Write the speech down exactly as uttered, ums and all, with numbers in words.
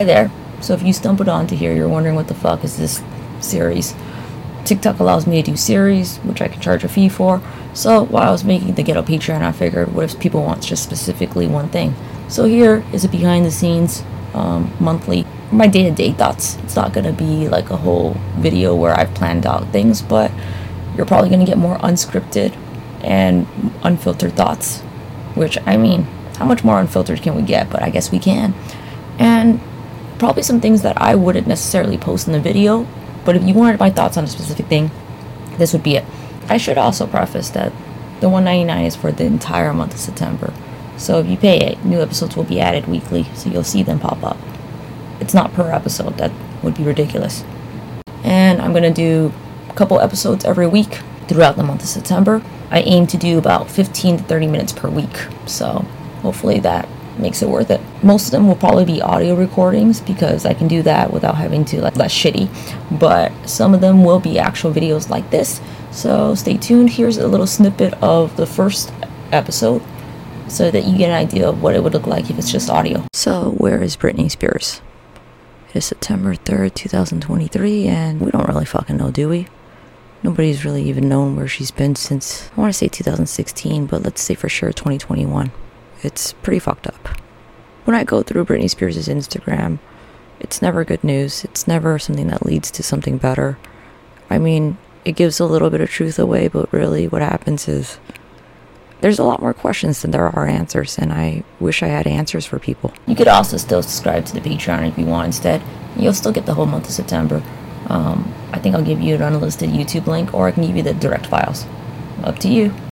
Hi there. So if you stumbled onto here, you're wondering what the fuck is this series. TikTok allows me to do series, which I can charge a fee for. So while I was making the Ghetto Patreon, I figured, what if people want just specifically one thing? So here is a behind the scenes, um, monthly, my day-to-day thoughts. It's not going to be like a whole video where I've planned out things, but you're probably going to get more unscripted and unfiltered thoughts. Which, I mean, how much more unfiltered can we get? But I guess we can. And probably some things that I wouldn't necessarily post in the video, but if you wanted my thoughts on a specific thing, this would be it. I should also preface that the one ninety-nine is for the entire month of September. So if you pay it, new episodes will be added weekly, so you'll see them pop up. It's not per episode, that would be ridiculous. And I'm going to do a couple episodes every week throughout the month of September. I aim to do about fifteen to thirty minutes per week, so hopefully that makes it worth it. Most of them will probably be audio recordings because I can do that without having to like less shitty, but some of them will be actual videos like this, so stay tuned. Here's a little snippet of the first episode so that you get an idea of what it would look like if it's just audio. So where is Britney Spears? It is September third, two thousand twenty-three, and we don't really fucking know, do we? Nobody's really even known where she's been since, I want to say two thousand sixteen, but let's say for sure twenty twenty-one. It's pretty fucked up. When I go through Britney Spears' Instagram, it's never good news. It's never something that leads to something better. I mean, it gives a little bit of truth away, but really what happens is there's a lot more questions than there are answers, and I wish I had answers for people. You could also still subscribe to the Patreon if you want instead. You'll still get the whole month of September. Um, I think I'll give you an unlisted YouTube link, or I can give you the direct files. Up to you.